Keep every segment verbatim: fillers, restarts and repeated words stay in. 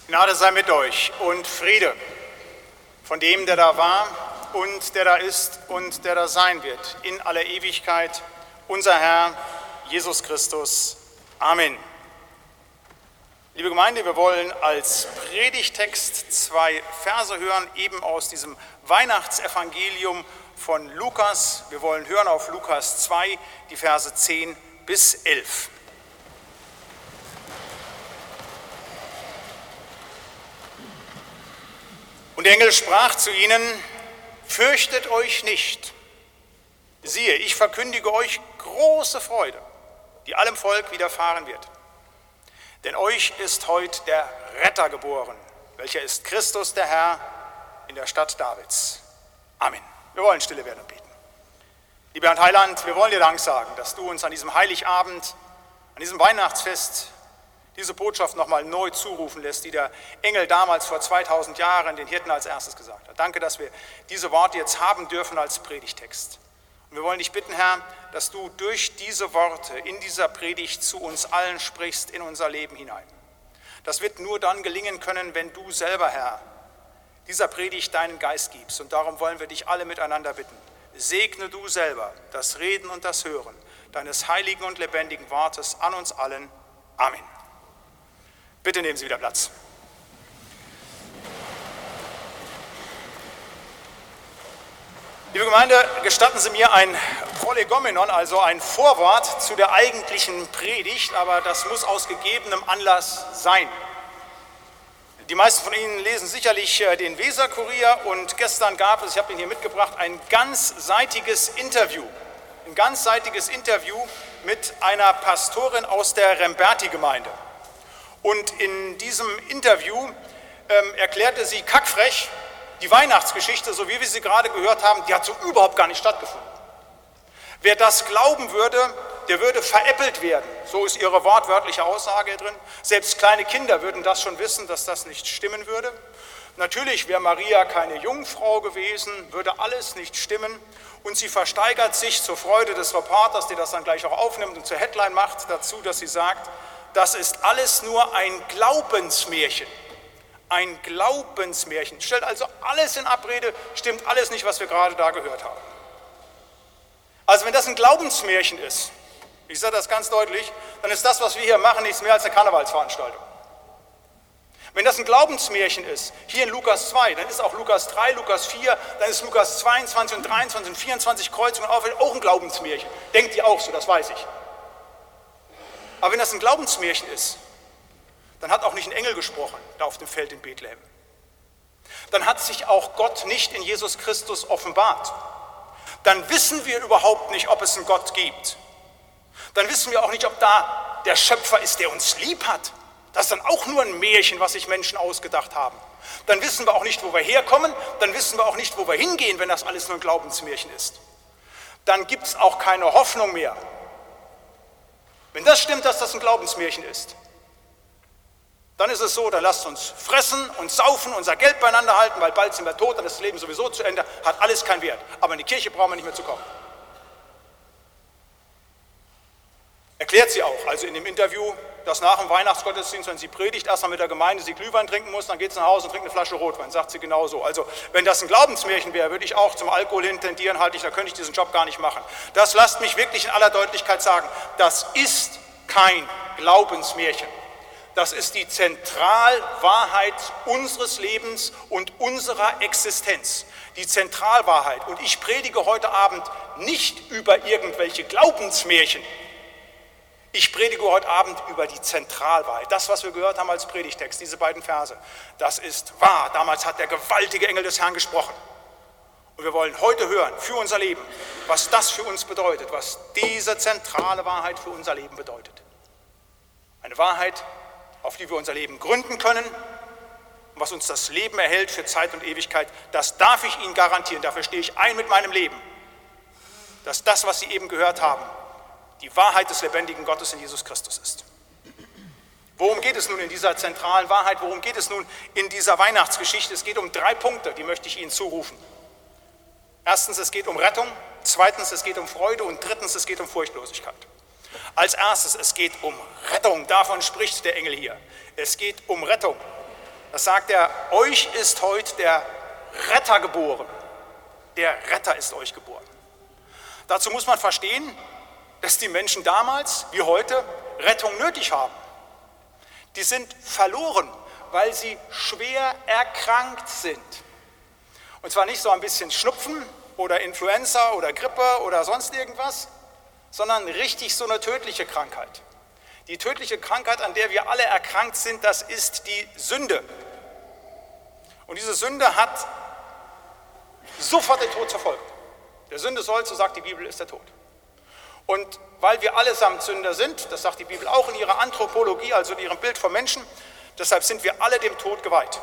Gnade sei mit euch und Friede von dem, der da war und der da ist und der da sein wird, in aller Ewigkeit, unser Herr Jesus Christus. Amen. Liebe Gemeinde, wir wollen als Predigtext zwei Verse hören, eben aus diesem Weihnachtsevangelium von Lukas. Wir wollen hören auf Lukas zwei, die Verse zehn bis elf. Und der Engel sprach zu ihnen: Fürchtet euch nicht. Siehe, ich verkündige euch große Freude, die allem Volk widerfahren wird. Denn euch ist heute der Retter geboren, welcher ist Christus der Herr in der Stadt Davids. Amen. Wir wollen stille werden und beten. Lieber Herr Heiland, wir wollen dir Dank sagen, dass du uns an diesem Heiligabend, an diesem Weihnachtsfest, diese Botschaft nochmal neu zurufen lässt, die der Engel damals vor zweitausend Jahren den Hirten als erstes gesagt hat. Danke, dass wir diese Worte jetzt haben dürfen als Predigtext. Und wir wollen dich bitten, Herr, dass du durch diese Worte in dieser Predigt zu uns allen sprichst in unser Leben hinein. Das wird nur dann gelingen können, wenn du selber, Herr, dieser Predigt deinen Geist gibst. Und darum wollen wir dich alle miteinander bitten. Segne du selber das Reden und das Hören deines heiligen und lebendigen Wortes an uns allen. Amen. Bitte nehmen Sie wieder Platz. Liebe Gemeinde, gestatten Sie mir ein Prolegomenon, also ein Vorwort zu der eigentlichen Predigt, aber das muss aus gegebenem Anlass sein. Die meisten von Ihnen lesen sicherlich den Weser-Kurier und gestern gab es, ich habe ihn hier mitgebracht, ein ganzseitiges Interview, ein ganzseitiges Interview mit einer Pastorin aus der Remberti-Gemeinde. Und in diesem Interview ähm, erklärte sie kackfrech, die Weihnachtsgeschichte, so wie wir sie gerade gehört haben, die hat so überhaupt gar nicht stattgefunden. Wer das glauben würde, der würde veräppelt werden. So ist ihre wortwörtliche Aussage drin. Selbst kleine Kinder würden das schon wissen, dass das nicht stimmen würde. Natürlich wäre Maria keine Jungfrau gewesen, würde alles nicht stimmen. Und sie versteigert sich zur Freude des Reporters, der das dann gleich auch aufnimmt und zur Headline macht, dazu, dass sie sagt, das ist alles nur ein Glaubensmärchen. Ein Glaubensmärchen. Stellt also alles in Abrede, stimmt alles nicht, was wir gerade da gehört haben. Also wenn das ein Glaubensmärchen ist, ich sage das ganz deutlich, dann ist das, was wir hier machen, nichts mehr als eine Karnevalsveranstaltung. Wenn das ein Glaubensmärchen ist, hier in Lukas zwei, dann ist auch Lukas drei, Lukas vier, dann ist Lukas zweiundzwanzig und dreiundzwanzig und vierundzwanzig Kreuzungen auch ein Glaubensmärchen. Denkt ihr auch so, das weiß ich. Aber wenn das ein Glaubensmärchen ist, dann hat auch nicht ein Engel gesprochen, da auf dem Feld in Bethlehem. Dann hat sich auch Gott nicht in Jesus Christus offenbart. Dann wissen wir überhaupt nicht, ob es einen Gott gibt. Dann wissen wir auch nicht, ob da der Schöpfer ist, der uns lieb hat. Das ist dann auch nur ein Märchen, was sich Menschen ausgedacht haben. Dann wissen wir auch nicht, wo wir herkommen. Dann wissen wir auch nicht, wo wir hingehen, wenn das alles nur ein Glaubensmärchen ist. Dann gibt es auch keine Hoffnung mehr. Wenn das stimmt, dass das ein Glaubensmärchen ist, dann ist es so, dann lasst uns fressen und saufen, unser Geld beieinander halten, weil bald sind wir tot, dann ist das Leben sowieso zu Ende, hat alles keinen Wert. Aber in die Kirche brauchen wir nicht mehr zu kommen. Erklärt sie auch, also in dem Interview, dass nach dem Weihnachtsgottesdienst, wenn sie predigt, erstmal mit der Gemeinde sie Glühwein trinken muss, dann geht sie nach Hause und trinkt eine Flasche Rotwein, sagt sie genauso. Also wenn das ein Glaubensmärchen wäre, würde ich auch zum Alkohol hin tendieren, halte ich, da könnte ich diesen Job gar nicht machen. Das lasst mich wirklich in aller Deutlichkeit sagen, das ist kein Glaubensmärchen. Das ist die Zentralwahrheit unseres Lebens und unserer Existenz. Die Zentralwahrheit. Und ich predige heute Abend nicht über irgendwelche Glaubensmärchen. Ich predige heute Abend über die Zentralwahrheit. Das, was wir gehört haben als Predigtext, diese beiden Verse, das ist wahr. Damals hat der gewaltige Engel des Herrn gesprochen. Und wir wollen heute hören, für unser Leben, was das für uns bedeutet, was diese zentrale Wahrheit für unser Leben bedeutet. Eine Wahrheit, auf die wir unser Leben gründen können und was uns das Leben erhält für Zeit und Ewigkeit, das darf ich Ihnen garantieren, dafür stehe ich ein mit meinem Leben, dass das, was Sie eben gehört haben, die Wahrheit des lebendigen Gottes in Jesus Christus ist. Worum geht es nun in dieser zentralen Wahrheit? Worum geht es nun in dieser Weihnachtsgeschichte? Es geht um drei Punkte, die möchte ich Ihnen zurufen. Erstens, es geht um Rettung. Zweitens, es geht um Freude. Und drittens, es geht um Furchtlosigkeit. Als erstes, es geht um Rettung. Davon spricht der Engel hier. Es geht um Rettung. Das sagt er, euch ist heute der Retter geboren. Der Retter ist euch geboren. Dazu muss man verstehen, dass die Menschen damals wie heute Rettung nötig haben. Die sind verloren, weil sie schwer erkrankt sind. Und zwar nicht so ein bisschen Schnupfen oder Influenza oder Grippe oder sonst irgendwas, sondern richtig so eine tödliche Krankheit. Die tödliche Krankheit, an der wir alle erkrankt sind, das ist die Sünde. Und diese Sünde hat sofort den Tod zur Folge. Der Sünde soll, so sagt die Bibel, ist der Tod. Und weil wir allesamt Sünder sind, das sagt die Bibel auch in ihrer Anthropologie, also in ihrem Bild vom Menschen, deshalb sind wir alle dem Tod geweiht.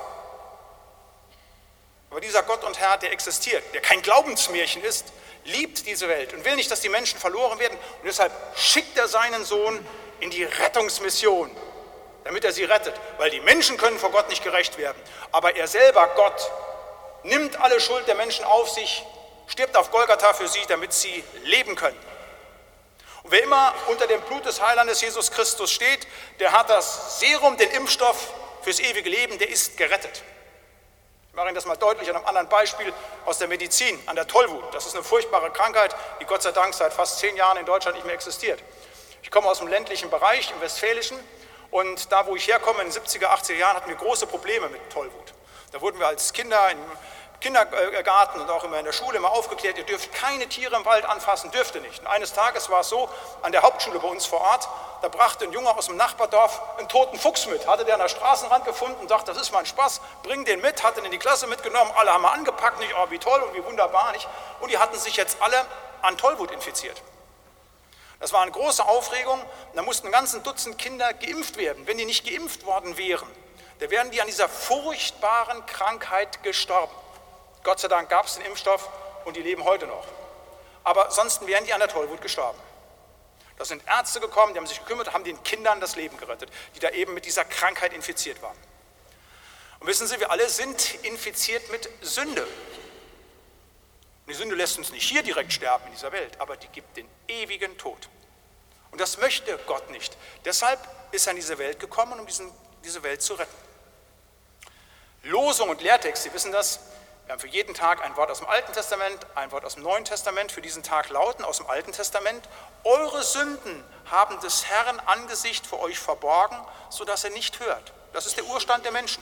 Aber dieser Gott und Herr, der existiert, der kein Glaubensmärchen ist, liebt diese Welt und will nicht, dass die Menschen verloren werden. Und deshalb schickt er seinen Sohn in die Rettungsmission, damit er sie rettet. Weil die Menschen können vor Gott nicht gerecht werden. Aber er selber, Gott, nimmt alle Schuld der Menschen auf sich, stirbt auf Golgatha für sie, damit sie leben können. Und wer immer unter dem Blut des Heilandes Jesus Christus steht, der hat das Serum, den Impfstoff fürs ewige Leben, der ist gerettet. Ich mache Ihnen das mal deutlich an einem anderen Beispiel aus der Medizin, an der Tollwut. Das ist eine furchtbare Krankheit, die Gott sei Dank seit fast zehn Jahren in Deutschland nicht mehr existiert. Ich komme aus dem ländlichen Bereich, im Westfälischen, und da, wo ich herkomme, in den siebziger, achtziger Jahren, hatten wir große Probleme mit Tollwut. Da wurden wir als Kinder im Kindergarten und auch immer in der Schule immer aufgeklärt, ihr dürft keine Tiere im Wald anfassen, dürft ihr nicht. Und eines Tages war es so, an der Hauptschule bei uns vor Ort, da brachte ein Junge aus dem Nachbardorf einen toten Fuchs mit, hatte der an der Straßenrand gefunden und dachte, das ist mal ein Spaß, bring den mit, hat den in die Klasse mitgenommen, alle haben wir angepackt, nicht, oh wie toll und wie wunderbar, nicht? Und die hatten sich jetzt alle an Tollwut infiziert. Das war eine große Aufregung, und da mussten ein ganzes Dutzend Kinder geimpft werden. Wenn die nicht geimpft worden wären, dann wären die an dieser furchtbaren Krankheit gestorben. Gott sei Dank gab es den Impfstoff und die leben heute noch. Aber sonst wären die an der Tollwut gestorben. Da sind Ärzte gekommen, die haben sich gekümmert, haben den Kindern das Leben gerettet, die da eben mit dieser Krankheit infiziert waren. Und wissen Sie, wir alle sind infiziert mit Sünde. Und die Sünde lässt uns nicht hier direkt sterben in dieser Welt, aber die gibt den ewigen Tod. Und das möchte Gott nicht. Deshalb ist er in diese Welt gekommen, um diesen, diese Welt zu retten. Losung und Lehrtext, Sie wissen das, wir haben für jeden Tag ein Wort aus dem Alten Testament, ein Wort aus dem Neuen Testament. Für diesen Tag lauten aus dem Alten Testament: Eure Sünden haben des Herrn Angesicht vor euch verborgen, sodass er nicht hört. Das ist der Urstand der Menschen.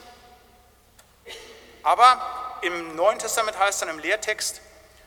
Aber im Neuen Testament heißt dann im Lehrtext: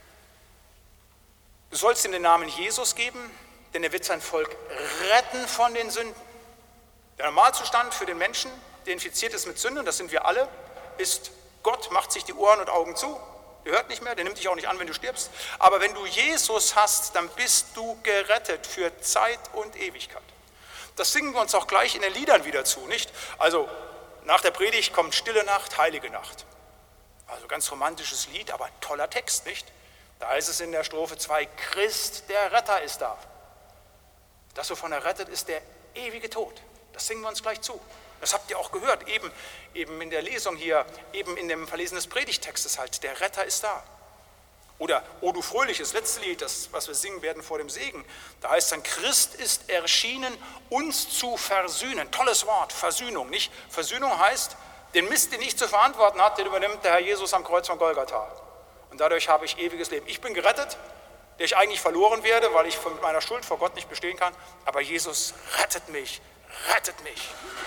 Du sollst ihm den Namen Jesus geben, denn er wird sein Volk retten von den Sünden. Der Normalzustand für den Menschen, der infiziert ist mit Sünde, und das sind wir alle, ist: Gott macht sich die Ohren und Augen zu, der hört nicht mehr, der nimmt dich auch nicht an, wenn du stirbst. Aber wenn du Jesus hast, dann bist du gerettet für Zeit und Ewigkeit. Das singen wir uns auch gleich in den Liedern wieder zu, nicht? Also nach der Predigt kommt Stille Nacht, Heilige Nacht. Also ganz romantisches Lied, aber ein toller Text, nicht? Da heißt es in der Strophe zwei, Christ, der Retter ist da. Das, wovon er rettet, ist der ewige Tod. Das singen wir uns gleich zu. Das habt ihr auch gehört, eben, eben in der Lesung hier, eben in dem Verlesen des Predigtextes halt, der Retter ist da. Oder O du fröhliches, letzte Lied, das, was wir singen werden vor dem Segen, da heißt dann, Christ ist erschienen, uns zu versöhnen. Tolles Wort, Versöhnung, nicht? Versöhnung heißt, den Mist, den ich zu verantworten habe, den übernimmt der Herr Jesus am Kreuz von Golgatha. Und dadurch habe ich ewiges Leben. Ich bin gerettet, der ich eigentlich verloren werde, weil ich mit meiner Schuld vor Gott nicht bestehen kann, aber Jesus rettet mich, rettet mich.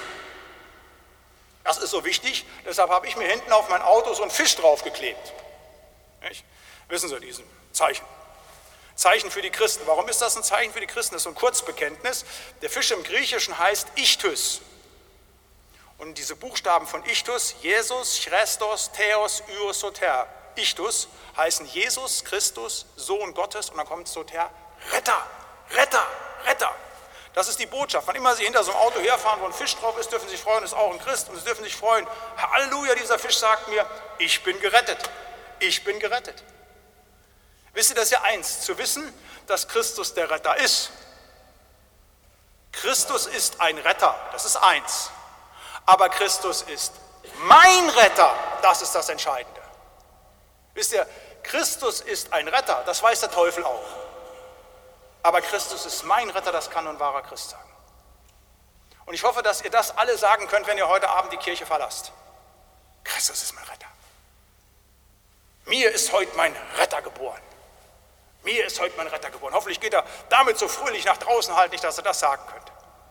Das ist so wichtig, deshalb habe ich mir hinten auf mein Auto so einen Fisch draufgeklebt. Nicht? Wissen Sie, diesen Zeichen. Zeichen für die Christen. Warum ist das ein Zeichen für die Christen? Das ist so ein Kurzbekenntnis. Der Fisch im Griechischen heißt Ichthys. Und diese Buchstaben von Ichthys, Jesus, Chrestos, Theos, Ios, Soter, Ichthys, heißen Jesus, Christus, Sohn Gottes, und dann kommt Soter, Retter, Retter, Retter. Das ist die Botschaft. Wann immer Sie hinter so einem Auto herfahren, wo ein Fisch drauf ist, dürfen Sie sich freuen, ist auch ein Christ, und Sie dürfen sich freuen, Halleluja, dieser Fisch sagt mir, ich bin gerettet, ich bin gerettet. Wisst ihr, das ist ja eins, zu wissen, dass Christus der Retter ist. Christus ist ein Retter, das ist eins. Aber Christus ist mein Retter, das ist das Entscheidende. Wisst ihr, Christus ist ein Retter, das weiß der Teufel auch. Aber Christus ist mein Retter, das kann nur ein wahrer Christ sagen. Und ich hoffe, dass ihr das alle sagen könnt, wenn ihr heute Abend die Kirche verlasst. Christus ist mein Retter. Mir ist heute mein Retter geboren. Mir ist heute mein Retter geboren. Hoffentlich geht er damit so fröhlich nach draußen halt nicht, dass er das sagen könnte.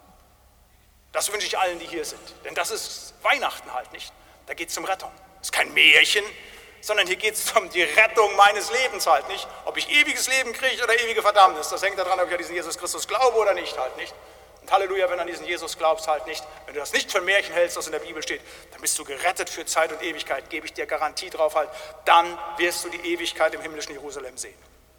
Das wünsche ich allen, die hier sind. Denn das ist Weihnachten halt nicht. Da geht es um Rettung. Das ist kein Märchen, sondern hier geht es um die Rettung meines Lebens halt nicht. Ob ich ewiges Leben kriege oder ewige Verdammnis, das hängt daran, ob ich an diesen Jesus Christus glaube oder nicht halt nicht. Und Halleluja, wenn du an diesen Jesus glaubst halt nicht. Wenn du das nicht für ein Märchen hältst, was in der Bibel steht, dann bist du gerettet für Zeit und Ewigkeit. Gebe ich dir Garantie drauf halt. Dann wirst du die Ewigkeit im himmlischen Jerusalem sehen.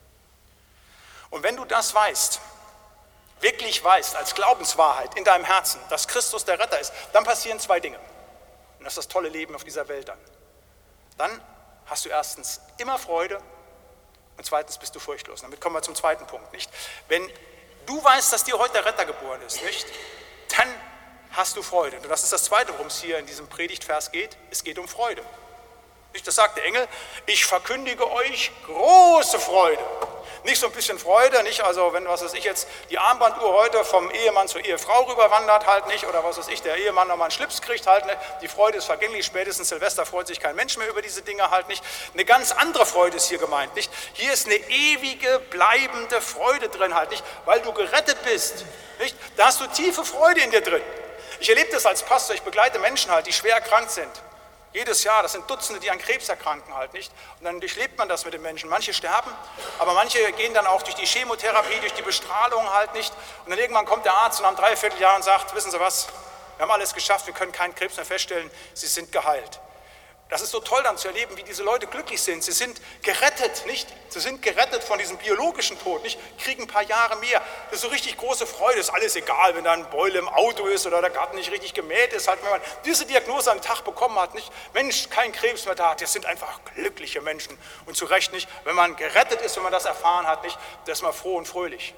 Und wenn du das weißt, wirklich weißt, als Glaubenswahrheit in deinem Herzen, dass Christus der Retter ist, dann passieren zwei Dinge. Und das ist das tolle Leben auf dieser Welt dann. Dann hast du erstens immer Freude und zweitens bist du furchtlos. Damit kommen wir zum zweiten Punkt, nicht? Wenn du weißt, dass dir heute der Retter geboren ist, nicht? Dann hast du Freude. Und das ist das Zweite, worum es hier in diesem Predigtvers geht. Es geht um Freude. Nicht? Das sagt der Engel, ich verkündige euch große Freude. Nicht so ein bisschen Freude, nicht, also wenn, was weiß ich jetzt, die Armbanduhr heute vom Ehemann zur Ehefrau rüberwandert halt nicht, oder was weiß ich, der Ehemann nochmal einen Schlips kriegt halt nicht, die Freude ist vergänglich, spätestens Silvester freut sich kein Mensch mehr über diese Dinge halt nicht. Eine ganz andere Freude ist hier gemeint, nicht? Hier ist eine ewige, bleibende Freude drin halt nicht, weil du gerettet bist, nicht? Da hast du tiefe Freude in dir drin. Ich erlebe das als Pastor, ich begleite Menschen halt, die schwer erkrankt sind. Jedes Jahr, das sind Dutzende, die an Krebs erkranken halt nicht. Und dann durchlebt man das mit den Menschen. Manche sterben, aber manche gehen dann auch durch die Chemotherapie, durch die Bestrahlung halt nicht. Und dann irgendwann kommt der Arzt nach einem Dreivierteljahr und sagt, wissen Sie was, wir haben alles geschafft, wir können keinen Krebs mehr feststellen, Sie sind geheilt. Das ist so toll dann zu erleben, wie diese Leute glücklich sind. Sie sind gerettet, nicht? Sie sind gerettet von diesem biologischen Tod, nicht? Kriegen ein paar Jahre mehr. Das ist so richtig große Freude. Ist alles egal, wenn da ein Beule im Auto ist oder der Garten nicht richtig gemäht ist. Halt, wenn man diese Diagnose am Tag bekommen hat, nicht? Mensch, kein Krebs mehr da. Das sind einfach glückliche Menschen. Und zu Recht nicht. Wenn man gerettet ist, wenn man das erfahren hat, nicht? Da ist man froh und fröhlich.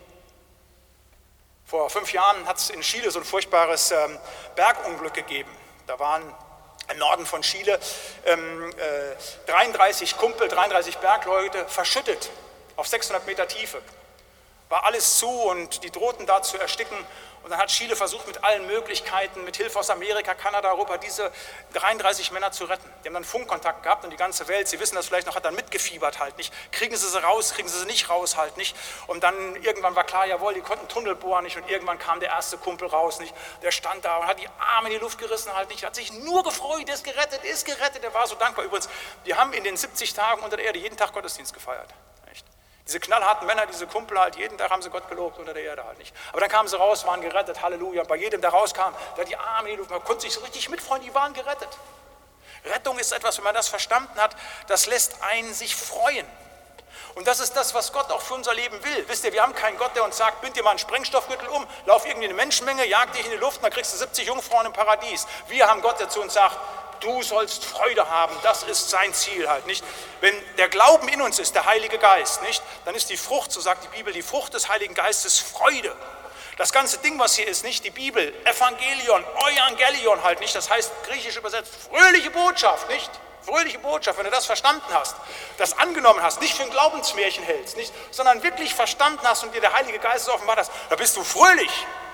Vor fünf Jahren hat es in Chile so ein furchtbares ähm, Bergunglück gegeben. Da waren im Norden von Chile, ähm, äh, dreiunddreißig Kumpel, dreiunddreißig Bergleute verschüttet auf sechshundert Meter Tiefe. War alles zu und die drohten da zu ersticken. Und dann hat Chile versucht, mit allen Möglichkeiten, mit Hilfe aus Amerika, Kanada, Europa, diese dreiunddreißig Männer zu retten. Die haben dann Funkkontakt gehabt und die ganze Welt, Sie wissen das vielleicht noch, hat dann mitgefiebert halt nicht. Kriegen sie sie raus, kriegen sie sie nicht raus halt nicht. Und dann irgendwann war klar, jawohl, die konnten Tunnel bohren nicht. Und irgendwann kam der erste Kumpel raus nicht. Der stand da und hat die Arme in die Luft gerissen halt nicht. Hat sich nur gefreut, ist gerettet, ist gerettet. Er war so dankbar. Übrigens, die haben in den siebzig Tagen unter der Erde jeden Tag Gottesdienst gefeiert. Diese knallharten Männer, diese Kumpel halt, jeden Tag haben sie Gott gelobt, unter der Erde halt nicht. Aber dann kamen sie raus, waren gerettet, Halleluja. Und bei jedem, der rauskam, der hat die Arme in die Luft, man konnte sich so richtig mitfreuen, die waren gerettet. Rettung ist etwas, wenn man das verstanden hat, das lässt einen sich freuen. Und das ist das, was Gott auch für unser Leben will. Wisst ihr, wir haben keinen Gott, der uns sagt, bind dir mal einen Sprengstoffgürtel um, lauf irgendwie in eine Menschenmenge, jag dich in die Luft und dann kriegst du siebzig Jungfrauen im Paradies. Wir haben Gott, der zu uns sagt, du sollst Freude haben, das ist sein Ziel halt, nicht? Wenn der Glauben in uns ist, der Heilige Geist, nicht? Dann ist die Frucht, so sagt die Bibel, die Frucht des Heiligen Geistes Freude. Das ganze Ding, was hier ist, nicht die Bibel, Evangelion, Euangelion halt, nicht? Das heißt, griechisch übersetzt, fröhliche Botschaft, nicht? Fröhliche Botschaft, wenn du das verstanden hast, das angenommen hast, nicht für ein Glaubensmärchen hältst, nicht? Sondern wirklich verstanden hast und dir der Heilige Geist offenbart hast, da bist du fröhlich.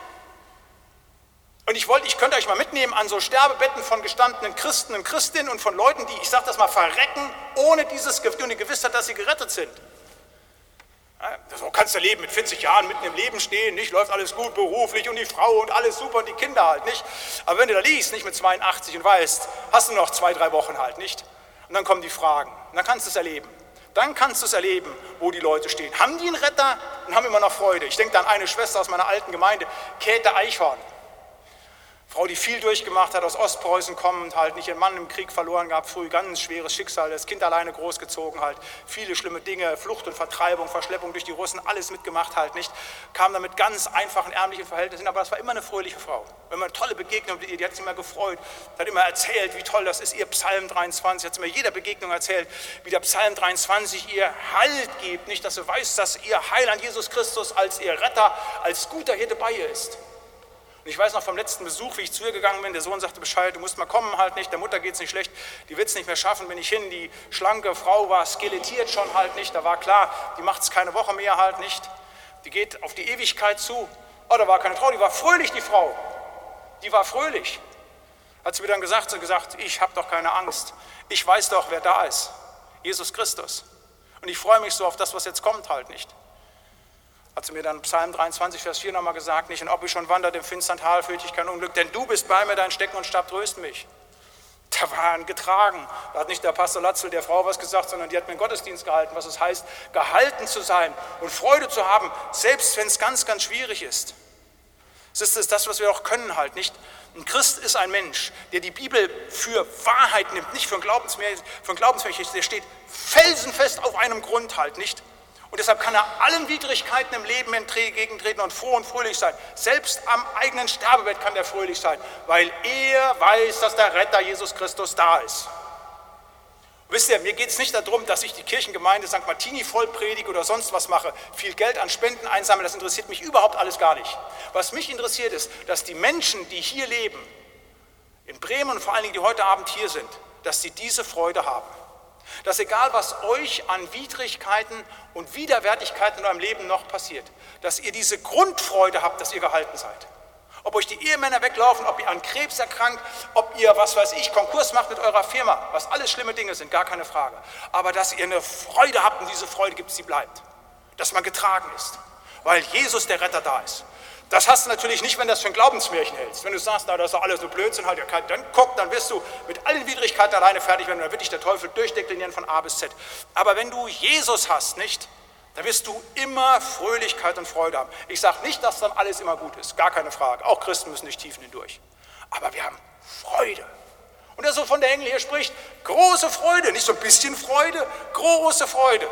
Und ich wollte, ich könnte euch mal mitnehmen an so Sterbebetten von gestandenen Christen und Christinnen und von Leuten, die, ich sage das mal, verrecken, ohne dieses Gefühl und die Gewissheit, dass sie gerettet sind. Ja, so kannst du leben, mit vierzig Jahren mitten im Leben stehen, nicht, läuft alles gut beruflich und die Frau und alles super und die Kinder halt, nicht. Aber wenn du da liegst, nicht mit zweiundachtzig und weißt, hast du noch zwei, drei Wochen halt, nicht. Und dann kommen die Fragen und dann kannst du es erleben. Dann kannst du es erleben, wo die Leute stehen. Haben die einen Retter und haben immer noch Freude. Ich denke da an eine Schwester aus meiner alten Gemeinde, Käthe Eichhorn. Frau, die viel durchgemacht hat, aus Ostpreußen kommend, halt nicht ihren Mann im Krieg verloren gehabt, früh ganz schweres Schicksal, das Kind alleine großgezogen halt, viele schlimme Dinge, Flucht und Vertreibung, Verschleppung durch die Russen, alles mitgemacht halt nicht, kam dann mit ganz einfachen, ärmlichen Verhältnissen, aber das war immer eine fröhliche Frau. Wenn man eine tolle Begegnung mit ihr, die hat sich immer gefreut, hat immer erzählt, wie toll das ist, ihr Psalm dreiundzwanzig, hat sie mir jeder Begegnung erzählt, wie der Psalm dreiundzwanzig ihr Halt gibt, nicht, dass sie weiß, dass ihr Heiland Jesus Christus als ihr Retter, als guter Hirte bei ihr ist. Und ich weiß noch vom letzten Besuch, wie ich zu ihr gegangen bin, der Sohn sagte Bescheid, du musst mal kommen halt nicht, der Mutter geht es nicht schlecht, die wird es nicht mehr schaffen, bin ich hin, die schlanke Frau war skelettiert schon halt nicht, da war klar, die macht es keine Woche mehr halt nicht, die geht auf die Ewigkeit zu, oh, da war keine Frau, die war fröhlich, die Frau, die war fröhlich. Hat sie mir dann gesagt, sie gesagt, ich habe doch keine Angst. Ich weiß doch, wer da ist. Jesus Christus. Und ich freue mich so auf das, was jetzt kommt halt nicht. Hat sie mir dann Psalm dreiundzwanzig, Vers vier nochmal gesagt, nicht, und ob ich schon wandert im finstern Tal, fürchte ich kein Unglück, denn du bist bei mir, dein Stecken und Stab trösten mich. Da waren getragen. Da hat nicht der Pastor Latzel der Frau was gesagt, sondern die hat mir einen Gottesdienst gehalten, was es heißt, gehalten zu sein und Freude zu haben, selbst wenn es ganz, ganz schwierig ist. Das ist das, was wir auch können halt, nicht? Ein Christ ist ein Mensch, der die Bibel für Wahrheit nimmt, nicht für ein Glaubensmärchen, für ein Glaubensmärchen, der steht felsenfest auf einem Grund halt, nicht? Und deshalb kann er allen Widrigkeiten im Leben entgegentreten und froh und fröhlich sein. Selbst am eigenen Sterbebett kann er fröhlich sein, weil er weiß, dass der Retter Jesus Christus da ist. Wisst ihr, mir geht es nicht darum, dass ich die Kirchengemeinde Sankt Martini voll predige oder sonst was mache, viel Geld an Spenden einsammle, das interessiert mich überhaupt alles gar nicht. Was mich interessiert ist, dass die Menschen, die hier leben, in Bremen und vor allen Dingen, die heute Abend hier sind, dass sie diese Freude haben. Dass egal, was euch an Widrigkeiten und Widerwärtigkeiten in eurem Leben noch passiert, dass ihr diese Grundfreude habt, dass ihr gehalten seid. Ob euch die Ehemänner weglaufen, ob ihr an Krebs erkrankt, ob ihr, was weiß ich, Konkurs macht mit eurer Firma, was alles schlimme Dinge sind, gar keine Frage. Aber dass ihr eine Freude habt und diese Freude gibt es, die bleibt. Dass man getragen ist, weil Jesus der Retter da ist. Das hast du natürlich nicht, wenn du das für ein Glaubensmärchen hältst. Wenn du sagst, na, das ist doch alles nur Blödsinn, halt, dann guck, dann wirst du mit allen Widrigkeiten alleine fertig werden und dann wird dich der Teufel durchdeklinieren von A bis Z. Aber wenn du Jesus hast, nicht, dann wirst du immer Fröhlichkeit und Freude haben. Ich sage nicht, dass dann alles immer gut ist, gar keine Frage. Auch Christen müssen durch Tiefen hindurch. Aber wir haben Freude. Und er so von der Engel hier spricht, große Freude, nicht so ein bisschen Freude, große Freude.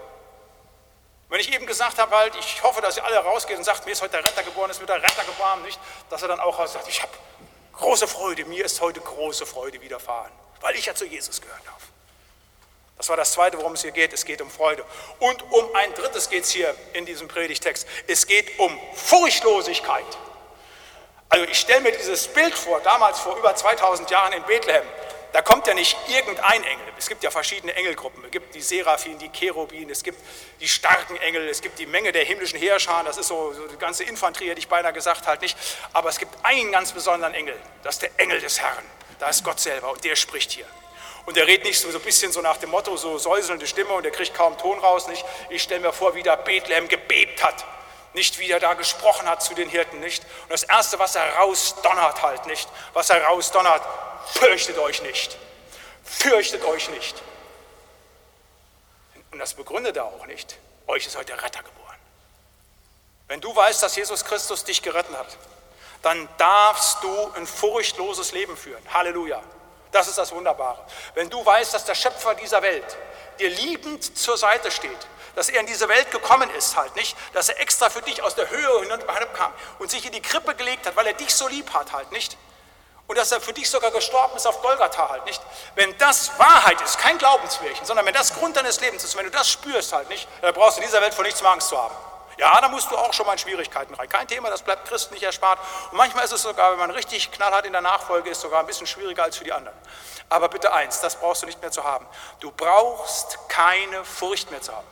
Wenn ich eben gesagt habe, halt, ich hoffe, dass ihr alle rausgeht und sagt, mir ist heute der Retter geboren, es wird der Retter geboren, nicht, dass er dann auch raus sagt, ich habe große Freude, mir ist heute große Freude widerfahren, weil ich ja zu Jesus gehört habe. Das war das Zweite, worum es hier geht, es geht um Freude. Und um ein Drittes geht es hier in diesem Predigtext, es geht um Furchtlosigkeit. Also ich stelle mir dieses Bild vor, damals vor über zweitausend Jahren in Bethlehem. Da kommt ja nicht irgendein Engel. Es gibt ja verschiedene Engelgruppen. Es gibt die Seraphim, die Cherubim, es gibt die starken Engel, es gibt die Menge der himmlischen Heerscharen. Das ist so, so die ganze Infanterie, hätte ich beinahe gesagt, halt nicht. Aber es gibt einen ganz besonderen Engel. Das ist der Engel des Herrn. Da ist Gott selber und der spricht hier. Und der redet nicht so, so ein bisschen so nach dem Motto, so säuselnde Stimme und der kriegt kaum Ton raus. Nicht? Ich stelle mir vor, wie da Bethlehem gebebt hat. Nicht, wie er da gesprochen hat zu den Hirten, nicht. Und das Erste, was er rausdonnert halt, nicht. Was er rausdonnert, fürchtet euch nicht. Fürchtet euch nicht. Und das begründet er auch nicht. Euch ist heute der Retter geboren. Wenn du weißt, dass Jesus Christus dich gerettet hat, dann darfst du ein furchtloses Leben führen. Halleluja. Das ist das Wunderbare. Wenn du weißt, dass der Schöpfer dieser Welt dir liebend zur Seite steht, dass er in diese Welt gekommen ist halt, nicht? Dass er extra für dich aus der Höhe hinabkam und sich in die Krippe gelegt hat, weil er dich so lieb hat halt, nicht? Und dass er für dich sogar gestorben ist auf Golgatha halt, nicht? Wenn das Wahrheit ist, kein Glaubensmärchen, sondern wenn das Grund deines Lebens ist, wenn du das spürst halt, nicht? Dann brauchst du in dieser Welt vor nichts mehr Angst zu haben. Ja, da musst du auch schon mal in Schwierigkeiten rein. Kein Thema, das bleibt Christen nicht erspart. Und manchmal ist es sogar, wenn man richtig knallhart in der Nachfolge ist, sogar ein bisschen schwieriger als für die anderen. Aber bitte eins, das brauchst du nicht mehr zu haben. Du brauchst keine Furcht mehr zu haben.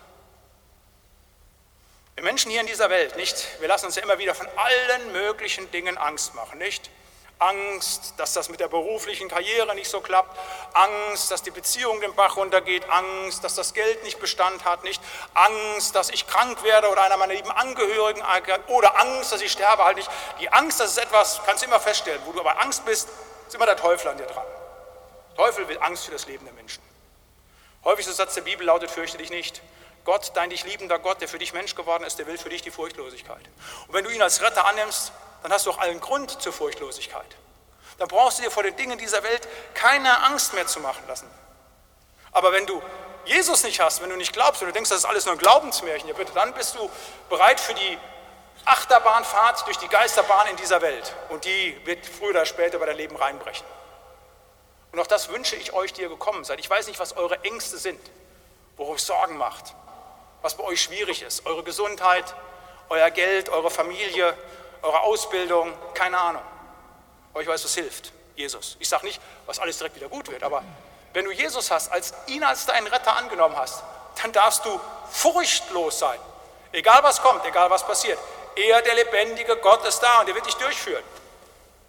Wir Menschen hier in dieser Welt, nicht? Wir lassen uns ja immer wieder von allen möglichen Dingen Angst machen, nicht? Angst, dass das mit der beruflichen Karriere nicht so klappt, Angst, dass die Beziehung den Bach runtergeht, Angst, dass das Geld nicht Bestand hat, nicht? Angst, dass ich krank werde oder einer meiner lieben Angehörigen oder Angst, dass ich sterbe halt nicht. Die Angst, das ist etwas, kannst du immer feststellen, wo du aber Angst bist, ist immer der Teufel an dir dran. Der Teufel will Angst für das Leben der Menschen. Häufigster Satz der Bibel lautet, fürchte dich nicht. Gott, dein dich liebender Gott, der für dich Mensch geworden ist, der will für dich die Furchtlosigkeit. Und wenn du ihn als Retter annimmst, dann hast du auch allen Grund zur Furchtlosigkeit. Dann brauchst du dir vor den Dingen dieser Welt keine Angst mehr zu machen lassen. Aber wenn du Jesus nicht hast, wenn du nicht glaubst, wenn du denkst, das ist alles nur ein Glaubensmärchen, ja bitte, dann bist du bereit für die Achterbahnfahrt durch die Geisterbahn in dieser Welt. Und die wird früher oder später bei dein Leben reinbrechen. Und auch das wünsche ich euch, die ihr gekommen seid. Ich weiß nicht, was eure Ängste sind, worauf euch Sorgen macht, was bei euch schwierig ist. Eure Gesundheit, euer Geld, eure Familie, eure Ausbildung, keine Ahnung. Aber ich weiß, was hilft. Jesus. Ich sage nicht, was alles direkt wieder gut wird, aber wenn du Jesus hast, als ihn als deinen Retter angenommen hast, dann darfst du furchtlos sein. Egal was kommt, egal was passiert. Er, der lebendige Gott, ist da und er wird dich durchführen.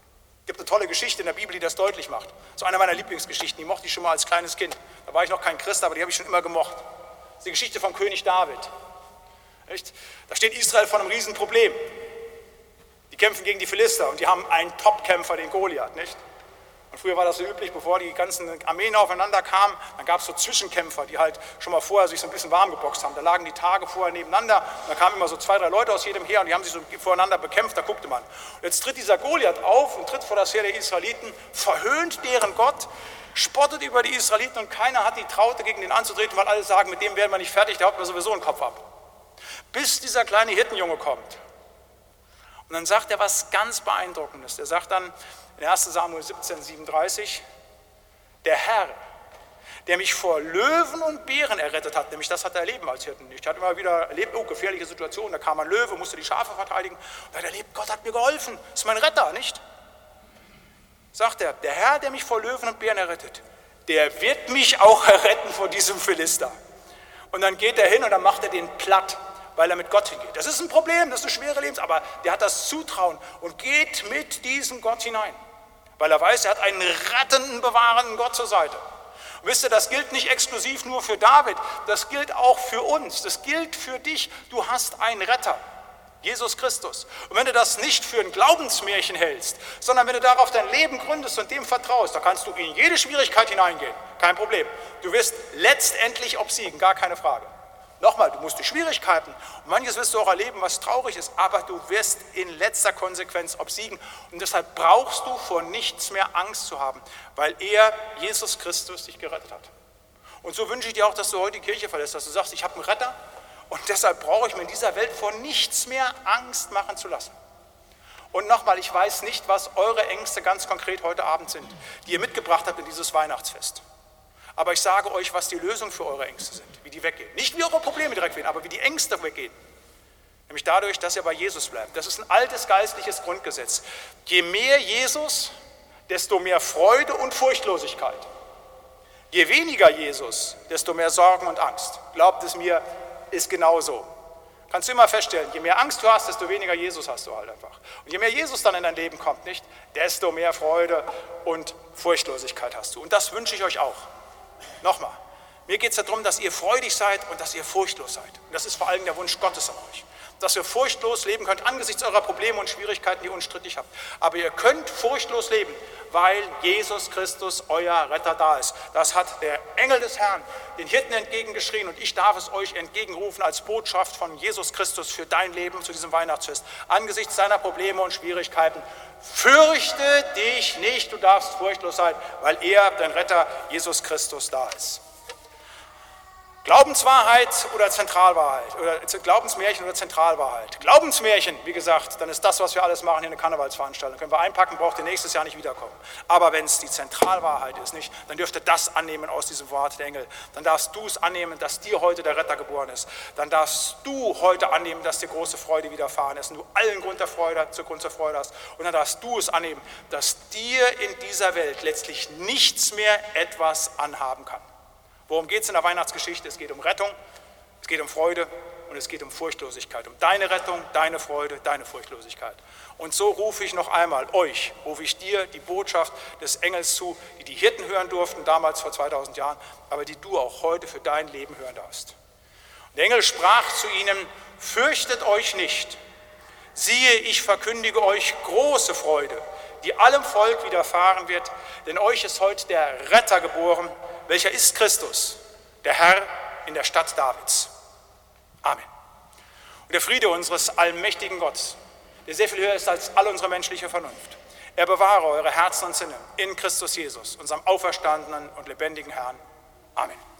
gibt eine tolle Geschichte in der Bibel, die das deutlich macht. So eine meiner Lieblingsgeschichten, die mochte ich schon mal als kleines Kind. Da war ich noch kein Christ, aber die habe ich schon immer gemocht. Das ist die Geschichte vom König David. Echt? Da steht Israel vor einem Riesenproblem. Die kämpfen gegen die Philister und die haben einen Top-Kämpfer, den Goliath, nicht? Und früher war das so üblich, bevor die ganzen Armeen aufeinander kamen, dann gab es so Zwischenkämpfer, die halt schon mal vorher sich so ein bisschen warm geboxt haben. Da lagen die Tage vorher nebeneinander und da kamen immer so zwei, drei Leute aus jedem Heer und die haben sich so voreinander bekämpft, da guckte man. Und jetzt tritt dieser Goliath auf und tritt vor das Heer der Israeliten, verhöhnt deren Gott, spottet über die Israeliten und keiner hat die Traute, gegen den anzutreten, weil alle sagen, mit dem werden wir nicht fertig, der haut mir sowieso einen Kopf ab. Bis dieser kleine Hirtenjunge kommt. Und dann sagt er was ganz Beeindruckendes. Er sagt dann in erster Samuel siebzehn, siebenunddreißig, der Herr, der mich vor Löwen und Bären errettet hat, nämlich das hat er erlebt als Hirten nicht. Er hat immer wieder erlebt, oh, gefährliche Situationen, da kam ein Löwe, musste die Schafe verteidigen. Und er hat erlebt, Gott hat mir geholfen, das ist mein Retter, nicht? Sagt er, der Herr, der mich vor Löwen und Bären errettet, der wird mich auch erretten vor diesem Philister. Und dann geht er hin und dann macht er den platt, weil er mit Gott hingeht. Das ist ein Problem, das ist eine schwere Lebens, aber der hat das Zutrauen und geht mit diesem Gott hinein, weil er weiß, er hat einen rettenden, bewahrenden Gott zur Seite. Und wisst ihr, das gilt nicht exklusiv nur für David, das gilt auch für uns, das gilt für dich. Du hast einen Retter, Jesus Christus. Und wenn du das nicht für ein Glaubensmärchen hältst, sondern wenn du darauf dein Leben gründest und dem vertraust, dann kannst du in jede Schwierigkeit hineingehen, kein Problem. Du wirst letztendlich obsiegen, gar keine Frage. Nochmal, du musst die Schwierigkeiten, und manches wirst du auch erleben, was traurig ist, aber du wirst in letzter Konsequenz obsiegen. Und deshalb brauchst du vor nichts mehr Angst zu haben, weil er, Jesus Christus, dich gerettet hat. Und so wünsche ich dir auch, dass du heute die Kirche verlässt, dass du sagst, ich habe einen Retter und deshalb brauche ich mir in dieser Welt vor nichts mehr Angst machen zu lassen. Und nochmal, ich weiß nicht, was eure Ängste ganz konkret heute Abend sind, die ihr mitgebracht habt in dieses Weihnachtsfest. Aber ich sage euch, was die Lösung für eure Ängste sind, wie die weggehen. Nicht wie eure Probleme direkt weggehen, aber wie die Ängste weggehen. Nämlich dadurch, dass ihr bei Jesus bleibt. Das ist ein altes geistliches Grundgesetz. Je mehr Jesus, desto mehr Freude und Furchtlosigkeit. Je weniger Jesus, desto mehr Sorgen und Angst. Glaubt es mir, ist genauso. Kannst du immer feststellen, je mehr Angst du hast, desto weniger Jesus hast du halt einfach. Und je mehr Jesus dann in dein Leben kommt, nicht, desto mehr Freude und Furchtlosigkeit hast du. Und das wünsche ich euch auch. Nochmal, mir geht es darum, dass ihr freudig seid und dass ihr furchtlos seid. Und das ist vor allem der Wunsch Gottes an euch. Dass ihr furchtlos leben könnt angesichts eurer Probleme und Schwierigkeiten, die ihr unstrittig habt. Aber ihr könnt furchtlos leben, weil Jesus Christus, euer Retter, da ist. Das hat der Engel des Herrn den Hirten entgegengeschrien und ich darf es euch entgegenrufen als Botschaft von Jesus Christus für dein Leben zu diesem Weihnachtsfest. Angesichts deiner Probleme und Schwierigkeiten, fürchte dich nicht, du darfst furchtlos sein, weil er, dein Retter, Jesus Christus, da ist. Glaubenswahrheit oder Zentralwahrheit, oder Glaubensmärchen oder Zentralwahrheit. Glaubensmärchen, wie gesagt, dann ist das, was wir alles machen, hier eine Karnevalsveranstaltung. Können wir einpacken, braucht ihr nächstes Jahr nicht wiederkommen. Aber wenn es die Zentralwahrheit ist, nicht, dann dürft ihr das annehmen aus diesem Wort der Engel. Dann darfst du es annehmen, dass dir heute der Retter geboren ist. Dann darfst du heute annehmen, dass dir große Freude widerfahren ist und du allen Grund der Freude, zur Grund zur Freude hast. Und dann darfst du es annehmen, dass dir in dieser Welt letztlich nichts mehr etwas anhaben kann. Worum geht es in der Weihnachtsgeschichte? Es geht um Rettung, es geht um Freude und es geht um Furchtlosigkeit. Um deine Rettung, deine Freude, deine Furchtlosigkeit. Und so rufe ich noch einmal euch, rufe ich dir die Botschaft des Engels zu, die die Hirten hören durften, damals vor zweitausend Jahren, aber die du auch heute für dein Leben hören darfst. Und der Engel sprach zu ihnen, fürchtet euch nicht. Siehe, ich verkündige euch große Freude, die allem Volk widerfahren wird, denn euch ist heute der Retter geboren, welcher ist Christus, der Herr in der Stadt Davids. Amen. Und der Friede unseres allmächtigen Gottes, der sehr viel höher ist als all unsere menschliche Vernunft, er bewahre eure Herzen und Sinne in Christus Jesus, unserem auferstandenen und lebendigen Herrn. Amen.